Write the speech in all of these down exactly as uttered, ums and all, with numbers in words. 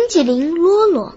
淇淋罗罗。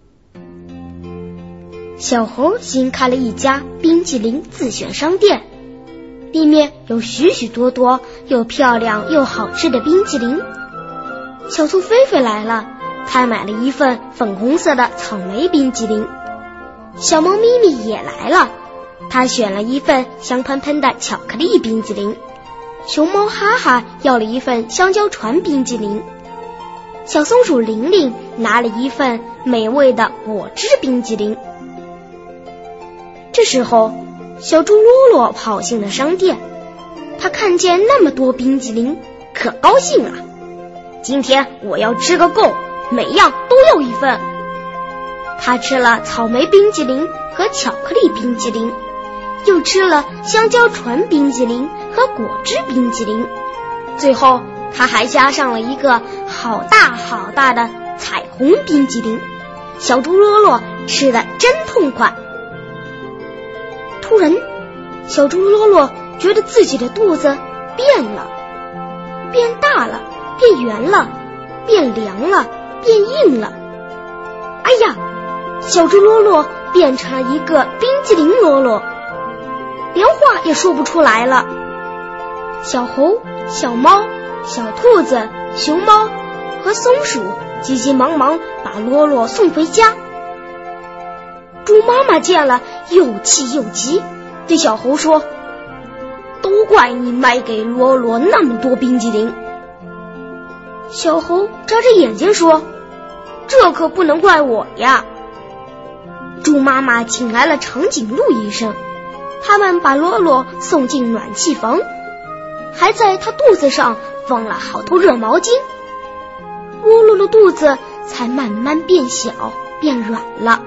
小猴新开了一家冰淇淋自选商店，里面有许许多多又漂亮又好吃的冰淇淋。小兔菲菲来了，她买了一份粉红色的草莓冰淇淋。小猫咪咪也来了，她选了一份香喷喷的巧克力冰淇淋。熊猫哈哈要了一份香蕉船冰淇淋。小松鼠玲玲拿了一份美味的果汁冰淇淋。这时候，小猪罗罗跑进了商店，他看见那么多冰淇淋，可高兴了。今天我要吃个够，每样都要一份。他吃了草莓冰淇淋和巧克力冰淇淋，又吃了香蕉船冰淇淋和果汁冰淇淋，最后他还加上了一个好大好大的彩虹冰淇淋。小猪罗罗吃得真痛快。突然，小猪罗罗觉得自己的肚子变了，变大了，变圆了，变凉了，变硬了。哎呀，小猪罗罗变成了一个冰淇淋罗罗，连话也说不出来了。小猴、小猫、小兔子、熊猫和松鼠急急忙忙把罗罗送回家。猪妈妈见了又气又急，对小猴说：都怪你买给罗罗那么多冰淇淋。小猴眨着眼睛说：这可不能怪我呀。猪妈妈请来了长颈鹿医生，他们把罗罗送进暖气房，还在他肚子上放了好多热毛巾，罗罗的肚子才慢慢变小变软了。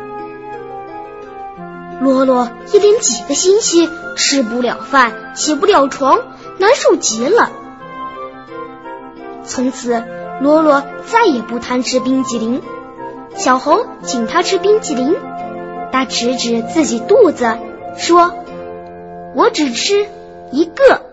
罗罗一连几个星期吃不了饭，起不了床，难受极了。从此罗罗再也不贪吃冰淇淋。小猴请他吃冰淇淋，他指指自己肚子说：我只吃一个。